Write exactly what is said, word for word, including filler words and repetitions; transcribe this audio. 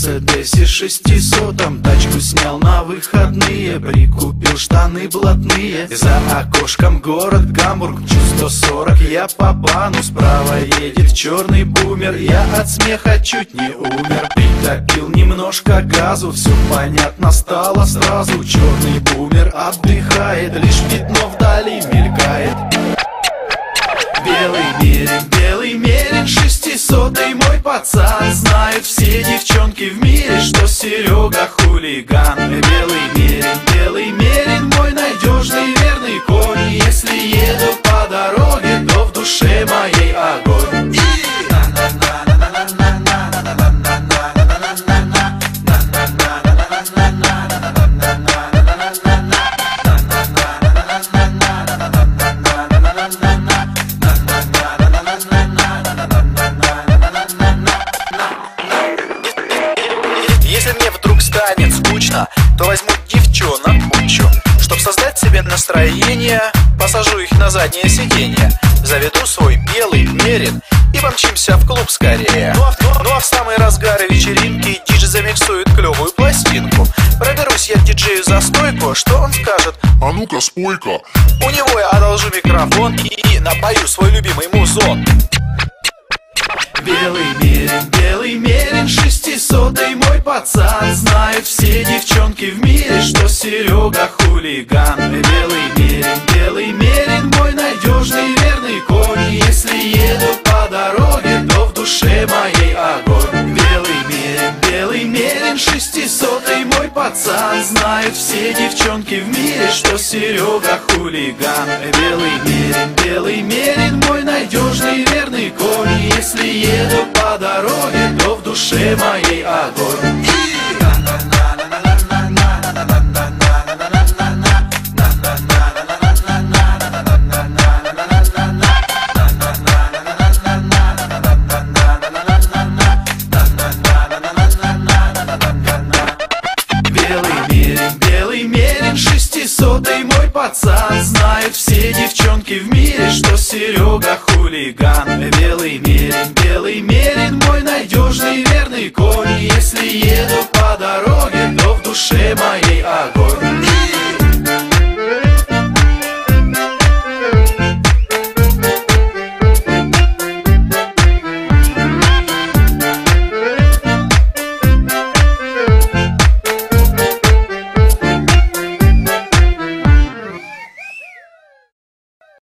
Мерседесе шестисотом тачку снял на выходные, прикупил штаны блатные. За окошком город Гамбург, чуть сто сорок, я по бану. Справа едет черный бумер, я от смеха чуть не умер. Притопил немножко газу, все понятно стало сразу. Черный бумер отдыхает, лишь пятно вдали мелькает. Белый мерин, белый мерин, шестисотый мой пацан. Знают все девчонки в мире, что Серега хулиган. Белый мерин, белый мерин, мой надежный верный конь. Если еду по дороге, то в душе моей огонь. Если мне вдруг станет скучно, то возьму девчонок кучу. Чтоб создать себе настроение, посажу их на заднее сиденье. Заведу свой белый мерин и помчимся в клуб скорее. Ну а, ну а в самый разгар вечеринки диджей замиксует клевую пластинку. Проберусь я к диджею за стойку, что он скажет? А ну-ка спой-ка. У него я одолжу микрофон и, и напою свой любимый музон. Белый мерин, белый мерин, шестисотый мой пацан. Знают все девчонки в мире, что Серега хулиган. Белый мерин, белый мерин, мой надежный верный конь. Если еду по дороге, то в душе моей огонь. Белый мерин, белый мерин, шестисотый мой пацан. Знают все девчонки в мире, что Серега хулиган. Белый мерин, белый мерин, мой надежный верный конь. Если еду по дороге, то в душе моей огонь. Белый мерин, белый мерин, шестисотый мой пацан. Знают все девчонки в мире, что Серега хулиган. Белый мерин, белый мерин, мой надежный верный конь. Если